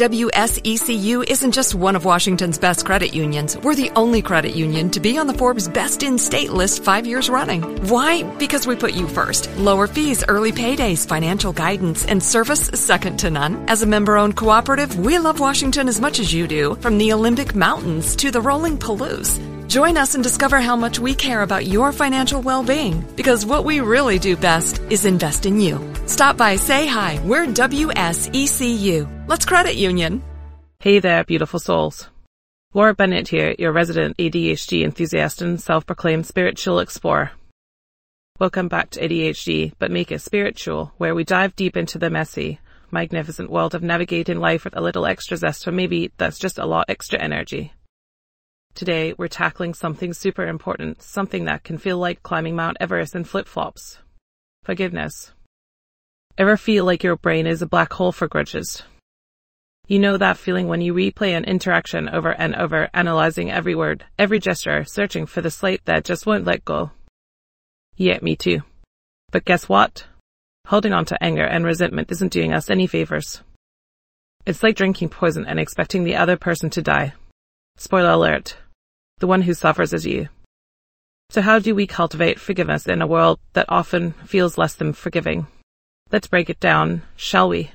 WSECU isn't just one of Washington's best credit unions. We're the only credit union to be on the Forbes Best in State list 5 years running. Why? Because we put you first. Lower fees, early paydays, financial guidance, and service second to none. As a member-owned cooperative, we love Washington as much as you do, from the Olympic Mountains to the rolling Palouse. Join us and discover how much we care about your financial well-being, because what we really do best is invest in you. Stop by, say hi. We're WSECU. Let's credit union. Hey there, beautiful souls. Laura Bennett here, your resident ADHD enthusiast and self-proclaimed spiritual explorer. Welcome back to ADHD, but make it spiritual, where we dive deep into the messy, magnificent world of navigating life with a little extra zest, or maybe that's just a lot extra energy. Today, we're tackling something super important, something that can feel like climbing Mount Everest in flip-flops. Forgiveness. Ever feel like your brain is a black hole for grudges? You know that feeling when you replay an interaction over and over, analyzing every word, every gesture, searching for the slate that just won't let go? Yeah, me too. But guess what? Holding on to anger and resentment isn't doing us any favors. It's like drinking poison and expecting the other person to die. Spoiler alert. The one who suffers is you. So how do we cultivate forgiveness in a world that often feels less than forgiving? Let's break it down, shall we?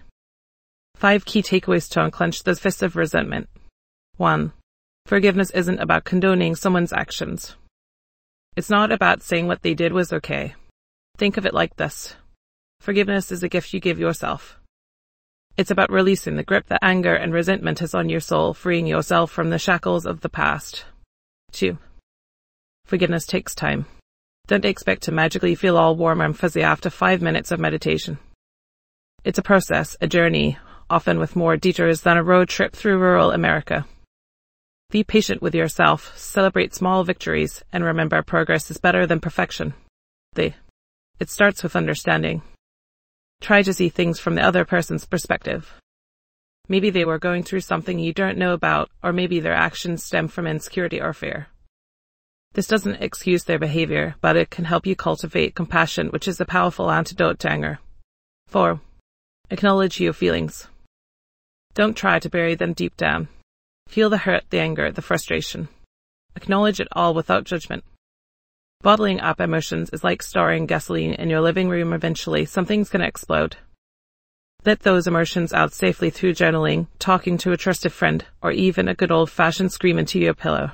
5 key takeaways to unclench the fist of resentment. 1. Forgiveness isn't about condoning someone's actions. It's not about saying what they did was okay. Think of it like this. Forgiveness is a gift you give yourself. It's about releasing the grip that anger and resentment has on your soul, freeing yourself from the shackles of the past. 2. Forgiveness takes time. Don't expect to magically feel all warm and fuzzy after 5 minutes of meditation. It's a process, a journey, often with more detours than a road trip through rural America. Be patient with yourself, celebrate small victories, and remember progress is better than perfection. It starts with understanding. Try to see things from the other person's perspective. Maybe they were going through something you don't know about, or maybe their actions stem from insecurity or fear. This doesn't excuse their behavior, but it can help you cultivate compassion, which is a powerful antidote to anger. 4. Acknowledge your feelings. Don't try to bury them deep down. Feel the hurt, the anger, the frustration. Acknowledge it all without judgment. Bottling up emotions is like storing gasoline in your living room. Eventually, something's gonna explode. Let those emotions out safely through journaling, talking to a trusted friend, or even a good old-fashioned scream into your pillow.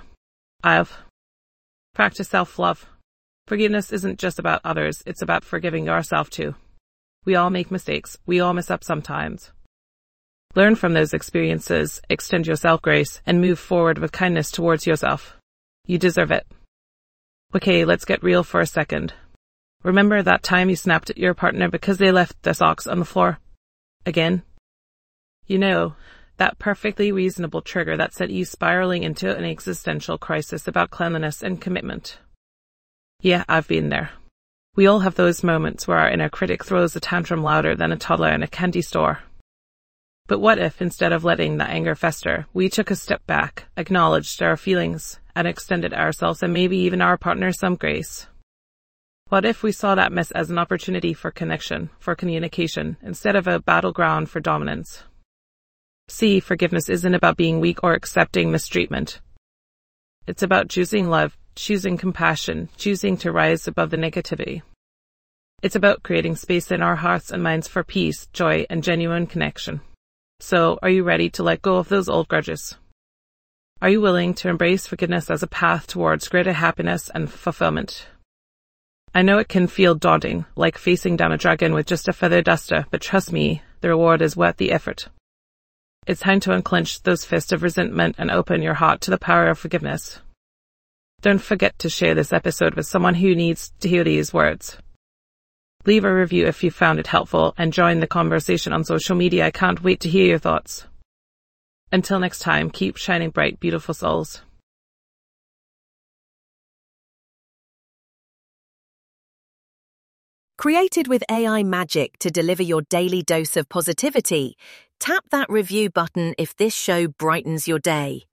Practice self-love. Forgiveness isn't just about others, it's about forgiving yourself too. We all make mistakes, we all mess up sometimes. Learn from those experiences, extend yourself grace, and move forward with kindness towards yourself. You deserve it. Okay, let's get real for a second. Remember that time you snapped at your partner because they left their socks on the floor? Again? You know, that perfectly reasonable trigger that set you spiraling into an existential crisis about cleanliness and commitment. Yeah, I've been there. We all have those moments where our inner critic throws a tantrum louder than a toddler in a candy store. But what if, instead of letting the anger fester, we took a step back, acknowledged our feelings, and extended ourselves and maybe even our partner some grace? What if we saw that mess as an opportunity for connection, for communication, instead of a battleground for dominance? See, forgiveness isn't about being weak or accepting mistreatment. It's about choosing love, choosing compassion, choosing to rise above the negativity. It's about creating space in our hearts and minds for peace, joy, and genuine connection. So, are you ready to let go of those old grudges? Are you willing to embrace forgiveness as a path towards greater happiness and fulfillment? I know it can feel daunting, like facing down a dragon with just a feather duster, but trust me, the reward is worth the effort. It's time to unclench those fists of resentment and open your heart to the power of forgiveness. Don't forget to share this episode with someone who needs to hear these words. Leave a review if you found it helpful and join the conversation on social media. I can't wait to hear your thoughts. Until next time, keep shining bright, beautiful souls. Created with AI magic to deliver your daily dose of positivity, tap that review button if this show brightens your day.